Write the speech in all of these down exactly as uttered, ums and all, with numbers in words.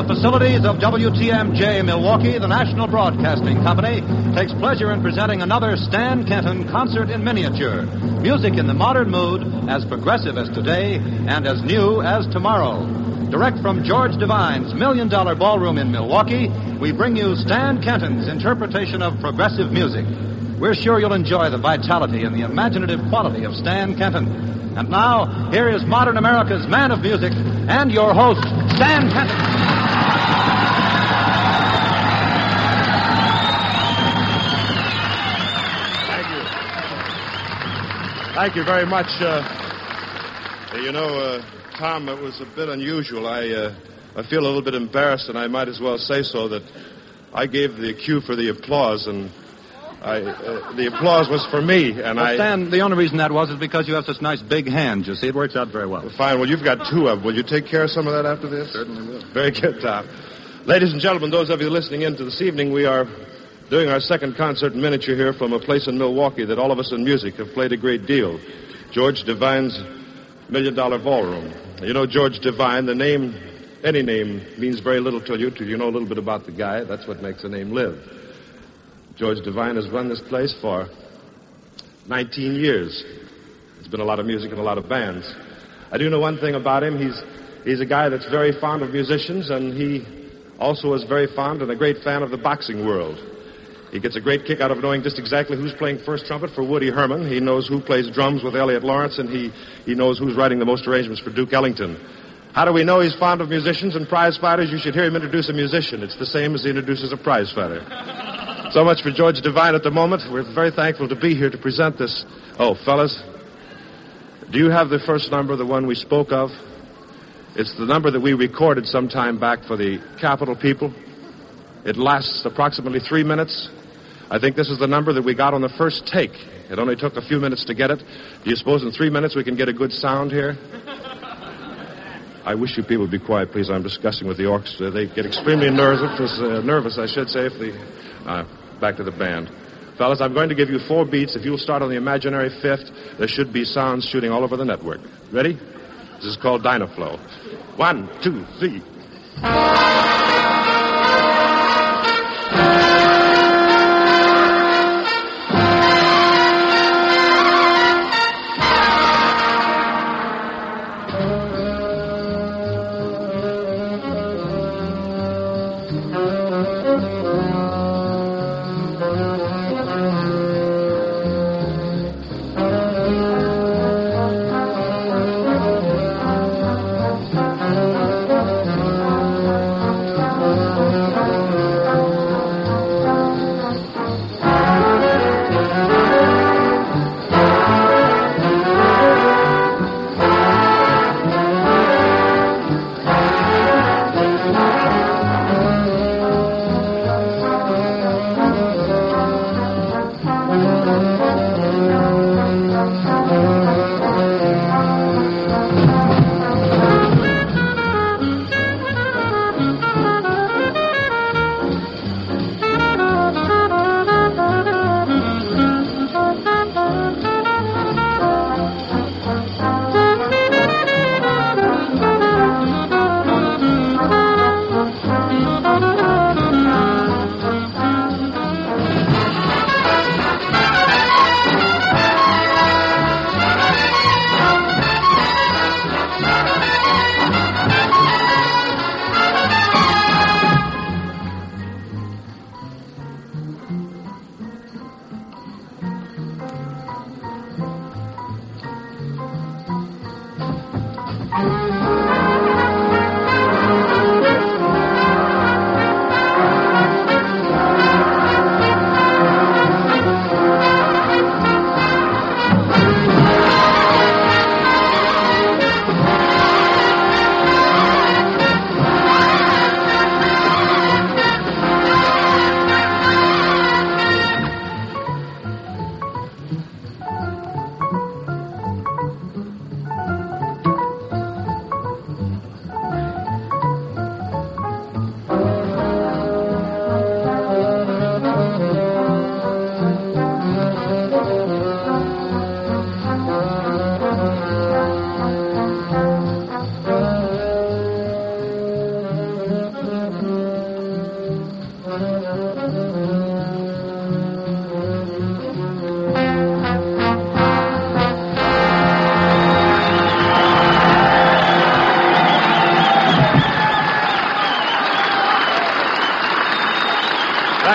facilities of W T M J Milwaukee, the national broadcasting company takes pleasure in presenting another Stan Kenton concert in miniature. Music in the modern mood, as progressive as today and as new as tomorrow. Direct from George Devine's Million Dollar Ballroom in Milwaukee, we bring you Stan Kenton's interpretation of progressive music. We're sure you'll enjoy the vitality and the imaginative quality of Stan Kenton. And now, here is modern America's man of music and your host, Stan Kenton. Thank you. Thank you very much. Uh, you know, uh, Tom, it was a bit unusual. I, uh, I feel a little bit embarrassed, and I might as well say so, that I gave the cue for the applause, and I, uh, the applause was for me, and well, I... Stan, the only reason that was is because you have such nice big hands, you see. It works out very well. Fine. Well, you've got two of them. Will you take care of some of that after this? Certainly will. Very good, Tom. Ladies and gentlemen, those of you listening in to this evening, we are doing our second concert in miniature here from a place in Milwaukee that all of us in music have played a great deal, George Devine's Million Dollar Ballroom. You know, George Devine, the name, any name, means very little to you till you know a little bit about the guy. That's what makes a name live. George Devine has run this place for nineteen years. There's been a lot of music and a lot of bands. I do know one thing about him. He's he's a guy that's very fond of musicians, and he also is very fond and a great fan of the boxing world. He gets a great kick out of knowing just exactly who's playing first trumpet for Woody Herman. He knows who plays drums with Elliott Lawrence, and he, he knows who's writing the most arrangements for Duke Ellington. How do we know he's fond of musicians and prize fighters? You should hear him introduce a musician. It's the same as he introduces a prize fighter. So much for George Devine at the moment. We're very thankful to be here to present this. Oh, fellas, do you have the first number, the one we spoke of? It's the number that we recorded some time back for the Capitol people. It lasts approximately three minutes. I think this is the number that we got on the first take. It only took a few minutes to get it. Do you suppose in three minutes we can get a good sound here? I wish you people would be quiet, please. I'm discussing with the orchestra. They get extremely nervous, uh, nervous, I should say, if the... Uh, back to the band. Fellas, I'm going to give you four beats. If you'll start on the imaginary fifth, there should be sounds shooting all over the network. Ready? This is called Dynaflow. One, two, three.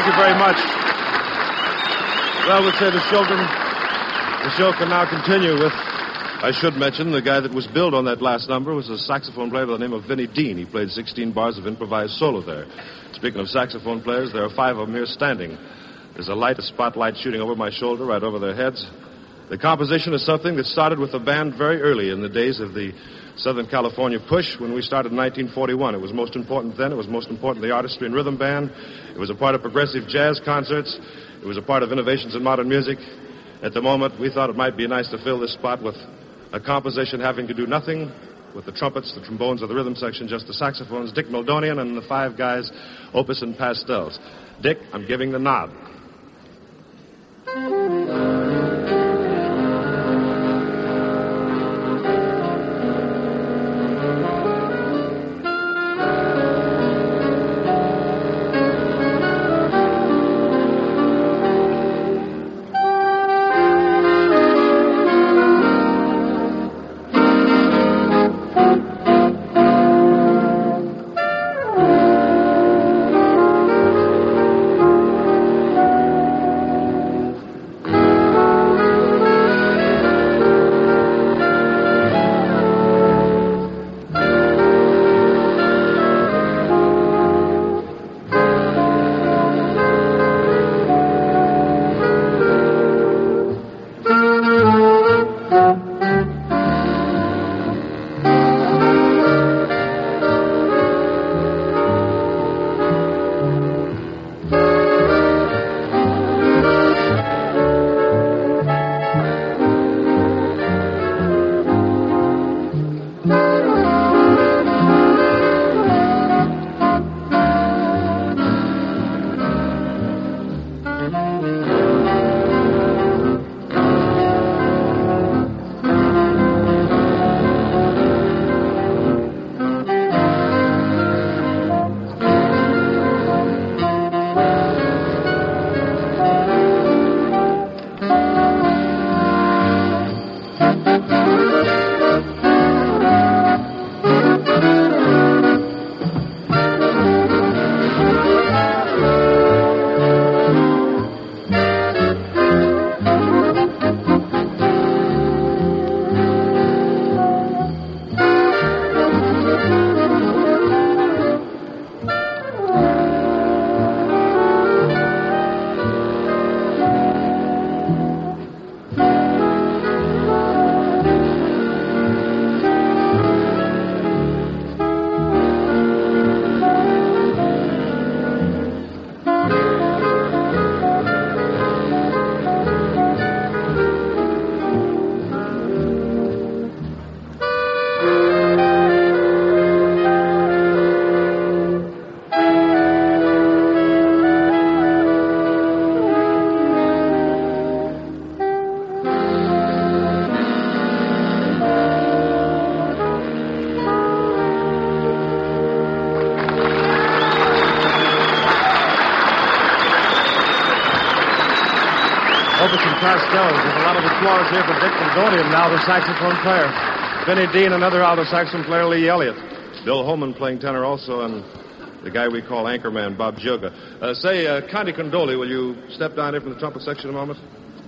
Thank you very much. Well, we'll say the show can, the show can now continue with, I should mention, the guy that was billed on that last number was a saxophone player by the name of Vinnie Dean. He played sixteen bars of improvised solo there. Speaking of saxophone players, there are five of them here standing. There's a light, a spotlight shooting over my shoulder, right over their heads. The composition is something that started with the band very early in the days of the Southern California push when we started in nineteen forty-one. It was most important then. It was most important in the artistry and rhythm band. It was a part of progressive jazz concerts. It was a part of innovations in modern music. At the moment, we thought it might be nice to fill this spot with a composition having to do nothing with the trumpets, the trombones, or the rhythm section, just the saxophones, Dick Meldonian and the five guys, Opus and Pastels. Dick, I'm giving the nod. Pastels. There's a lot of applause here for Dick Meldonian, now the saxophone player. Vinnie Dean, another alto saxophone player, Lee Elliott. Bill Holman playing tenor also, and the guy we call Anchorman, Bob Joga. Uh, say, uh, Conti Condoli, will you step down here from the trumpet section a moment?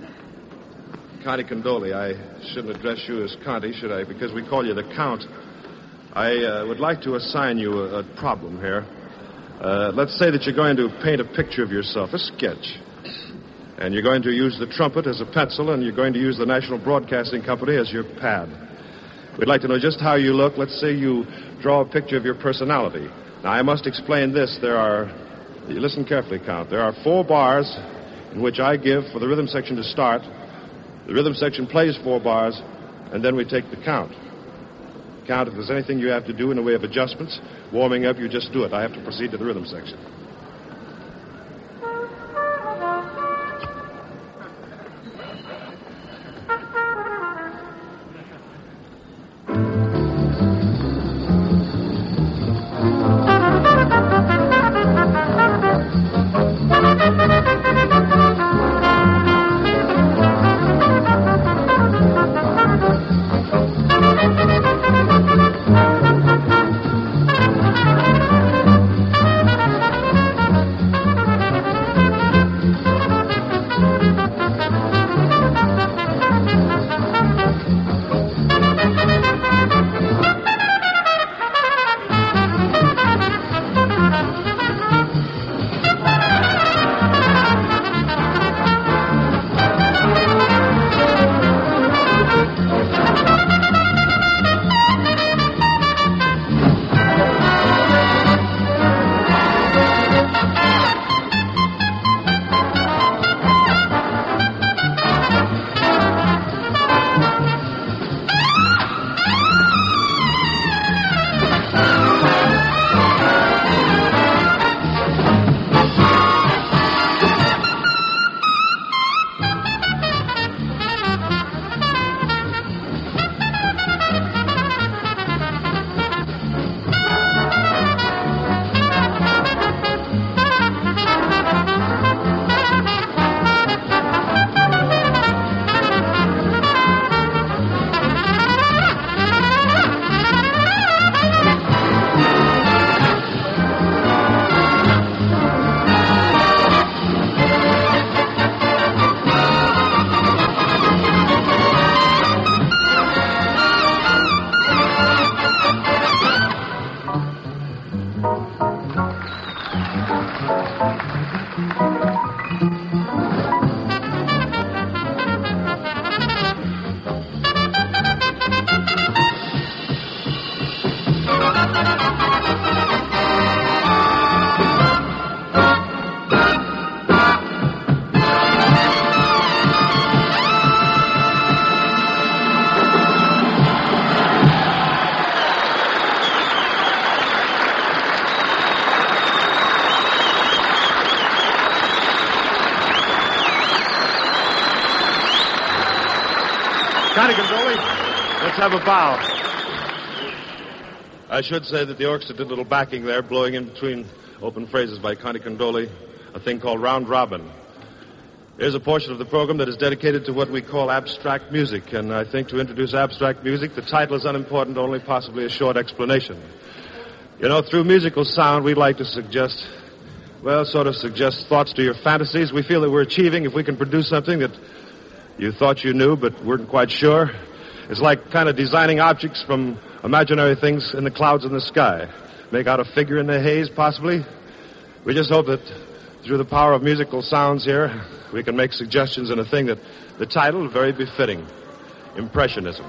Conti Condoli, I shouldn't address you as Conti, should I? Because we call you the Count. I uh, would like to assign you a, a problem here. Uh, let's say that you're going to paint a picture of yourself, a sketch. And you're going to use the trumpet as a pencil, and you're going to use the National Broadcasting Company as your pad. We'd like to know just how you look. Let's say you draw a picture of your personality. Now, I must explain this. There are, you listen carefully, Count. There are four bars in which I give for the rhythm section to start. The rhythm section plays four bars, and then we take the count. Count, if there's anything you have to do in the way of adjustments, warming up, you just do it. I have to proceed to the rhythm section. Connie Condoli, let's have a bow. I should say that the orchestra did a little backing there, blowing in between open phrases by Connie Condoli, a thing called Round Robin. Here's a portion of the program that is dedicated to what we call abstract music, and I think to introduce abstract music, the title is unimportant, only possibly a short explanation. You know, through musical sound, we like to suggest, well, sort of suggest thoughts to your fantasies. We feel that we're achieving if we can produce something that you thought you knew but weren't quite sure. It's like kind of designing objects from imaginary things in the clouds in the sky. Make out a figure in the haze, possibly. We just hope that through the power of musical sounds here, we can make suggestions in a thing that the title, very befitting, Impressionism.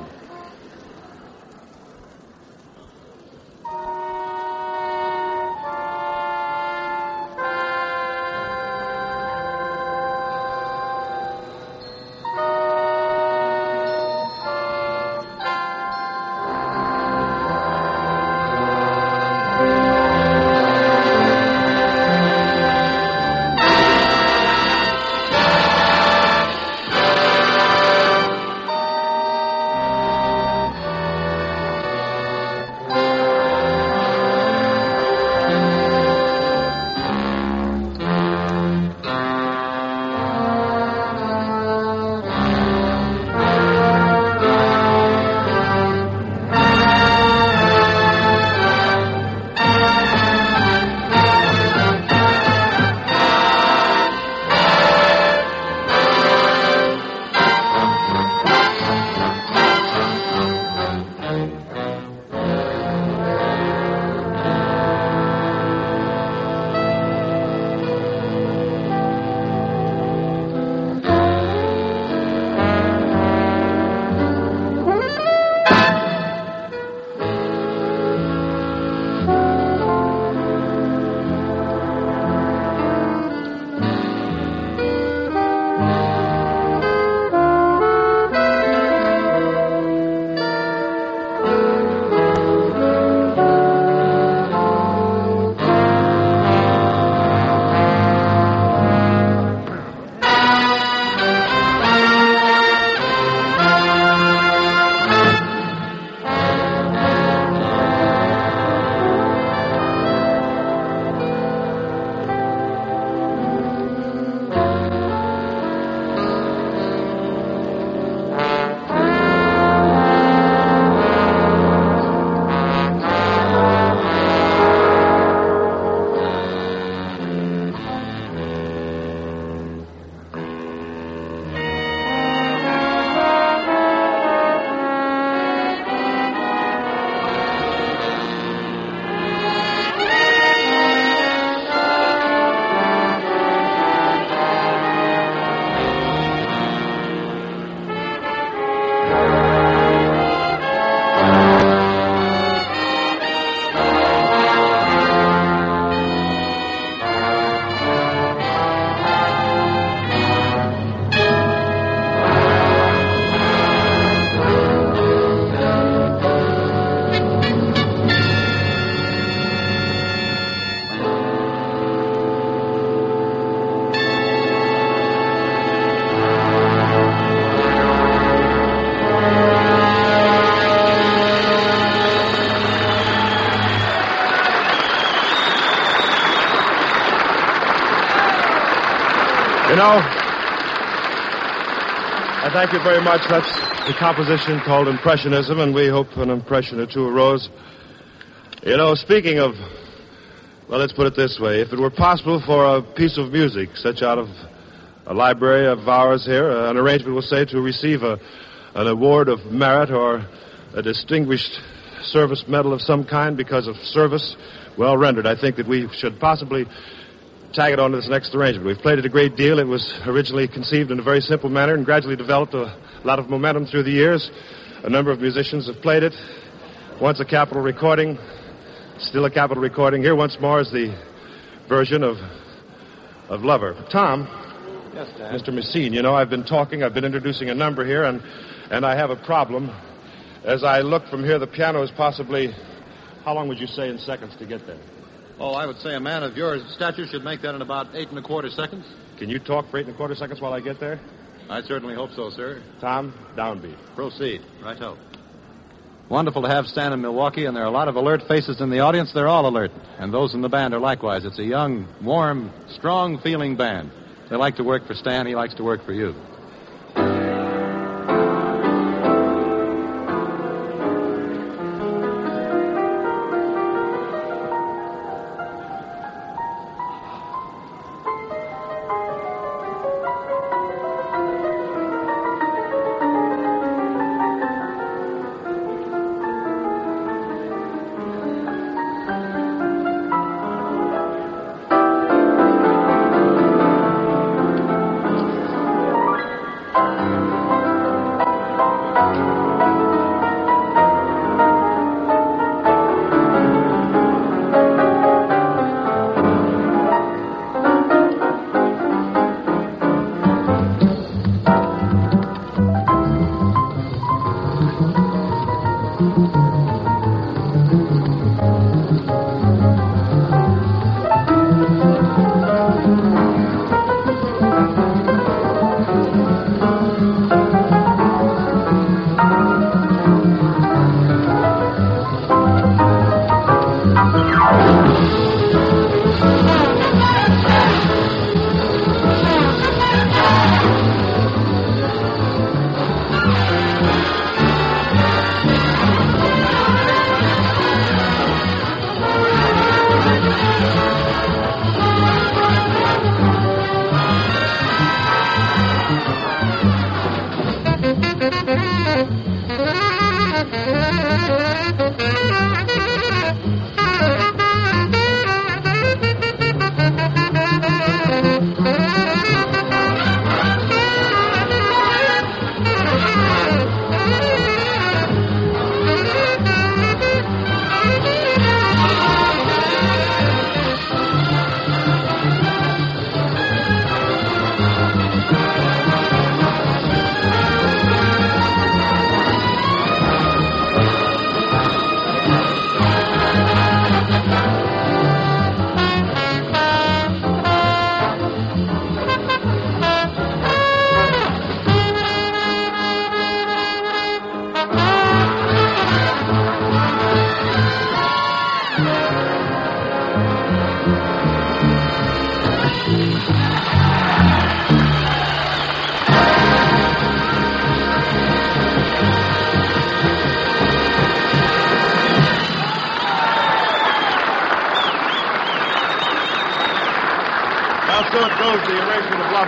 You know, I thank you very much. That's the composition called Impressionism, and we hope an impression or two arose. You know, speaking of, well, let's put it this way. If it were possible for a piece of music, such out of a library of ours here, an arrangement, we'll say, to receive a, an award of merit or a distinguished service medal of some kind because of service well rendered, I think that we should possibly tag it on to this next arrangement. We've played it a great deal. It was originally conceived in a very simple manner and gradually developed a lot of momentum through the years. A number of musicians have played it. Once a Capitol recording, still a Capitol recording. Here once more is the version of of Lover. Tom. Yes, Dad. Mister Messine, you know, I've been talking, I've been introducing a number here, and, and I have a problem. As I look from here, the piano is possibly, how long would you say in seconds to get there? Oh, I would say a man of your stature should make that in about eight and a quarter seconds. Can you talk for eight and a quarter seconds while I get there? I certainly hope so, sir. Tom, downbeat. Proceed. Right-o. Wonderful to have Stan in Milwaukee, and there are a lot of alert faces in the audience. They're all alert. And those in the band are likewise. It's a young, warm, strong-feeling band. They like to work for Stan. He likes to work for you. So it goes, the arrangement of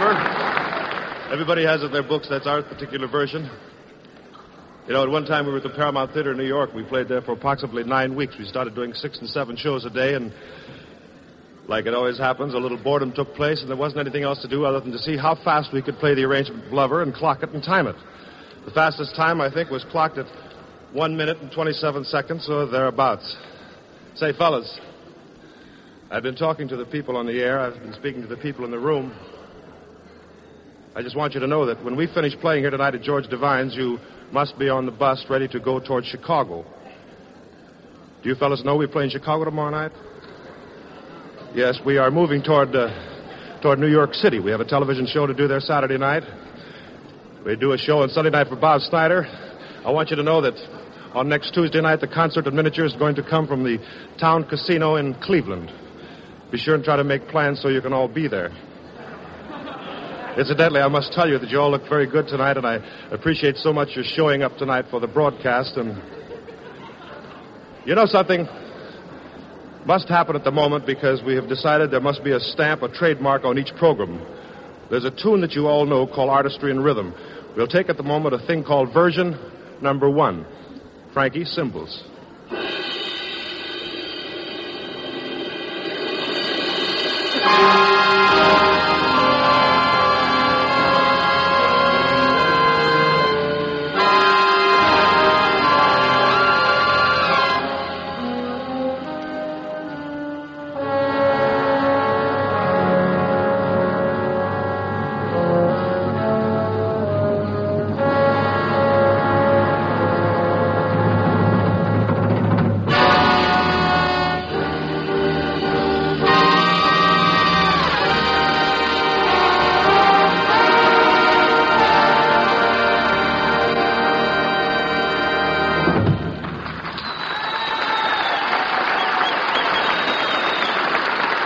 Lover. Everybody has it in their books. That's our particular version. You know, at one time we were at the Paramount Theater in New York. We played there for approximately nine weeks. We started doing six and seven shows a day, and like it always happens, a little boredom took place, and there wasn't anything else to do other than to see how fast we could play the arrangement of Lover and clock it and time it. The fastest time, I think, was clocked at one minute and twenty-seven seconds, or thereabouts. Say, fellas, I've been talking to the people on the air. I've been speaking to the people in the room. I just want you to know that when we finish playing here tonight at George Devine's, you must be on the bus ready to go towards Chicago. Do you fellas know we play in Chicago tomorrow night? Yes, we are moving toward uh, toward New York City. We have a television show to do there Saturday night. We do a show on Sunday night for Bob Snyder. I want you to know that on next Tuesday night, the concert in miniature is going to come from the Town Casino in Cleveland. Be sure and try to make plans so you can all be there. Incidentally, I must tell you that you all look very good tonight, and I appreciate so much your showing up tonight for the broadcast. And you know something? Must happen at the moment because we have decided there must be a stamp, a trademark on each program. There's a tune that you all know called Artistry and Rhythm. We'll take at the moment a thing called version number one. Frankie, cymbals.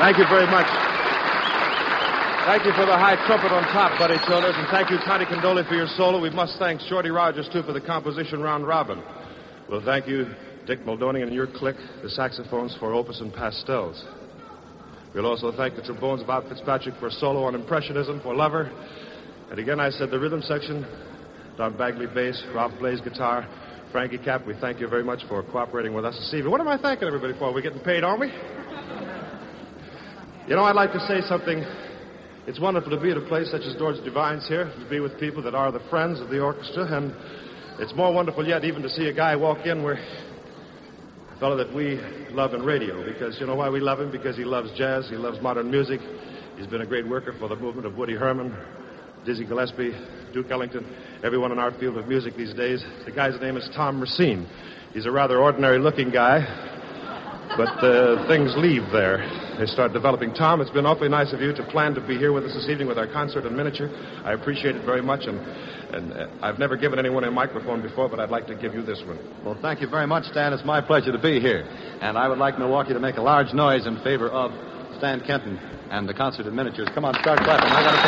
Thank you very much. Thank you for the high trumpet on top, Buddy Childers, and thank you, Connie Condoli, for your solo. We must thank Shorty Rogers, too, for the composition round robin. Well, thank you, Dick Muldowney and your clique, the saxophones for Opus and Pastels. We'll also thank the trombones of Bob Fitzpatrick for a solo on Impressionism for Lover. And again, I said the rhythm section, Don Bagley bass, Ralph Blaze guitar, Frankie Cap, we thank you very much for cooperating with us this evening. What am I thanking everybody for? Are we getting paid, aren't we? You know, I'd like to say something. It's wonderful to be at a place such as George Devine's here, to be with people that are the friends of the orchestra, and it's more wonderful yet even to see a guy walk in where a fellow that we love in radio, because you know why we love him? Because he loves jazz, he loves modern music. He's been a great worker for the movement of Woody Herman, Dizzy Gillespie, Duke Ellington, everyone in our field of music these days. The guy's name is Tom Racine. He's a rather ordinary-looking guy, but uh, things leave there. They start developing. Tom, it's been awfully nice of you to plan to be here with us this evening with our concert in miniature. I appreciate it very much, and, and uh, I've never given anyone a microphone before, but I'd like to give you this one. Well, thank you very much, Stan. It's my pleasure to be here. And I would like Milwaukee to make a large noise in favor of Stan Kenton and the concert in miniatures. Come on, start clapping. I got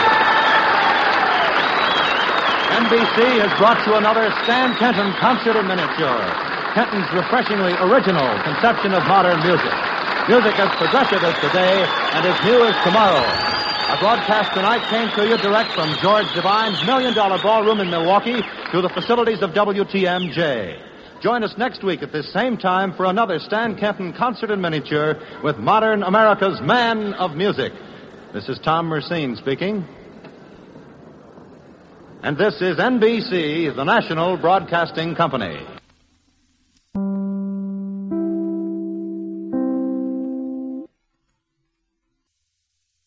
to thank you. N B C has brought you another Stan Kenton concert in miniature. Kenton's refreshingly original conception of modern music. Music as progressive as today and as new as tomorrow. Our broadcast tonight came to you direct from George Devine's Million Dollar Ballroom in Milwaukee to the facilities of W T M J. Join us next week at this same time for another Stan Kenton concert in miniature with modern America's man of music. This is Tom Racine speaking. And this is N B C, the National Broadcasting Company.